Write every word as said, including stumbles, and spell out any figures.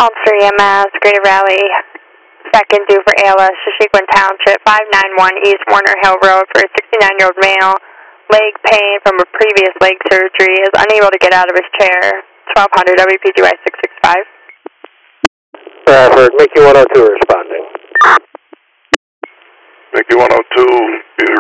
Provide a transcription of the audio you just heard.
Officer E M S, Greater Valley, second due for A L S, Shashequin Township, five nine one East Warner Hill Road for a sixty-nine-year-old male, leg pain from a previous leg surgery, is unable to get out of his chair. twelve hundred W P G Y six six five. Bradford, Mickey one oh two responding. Mickey one oh two, be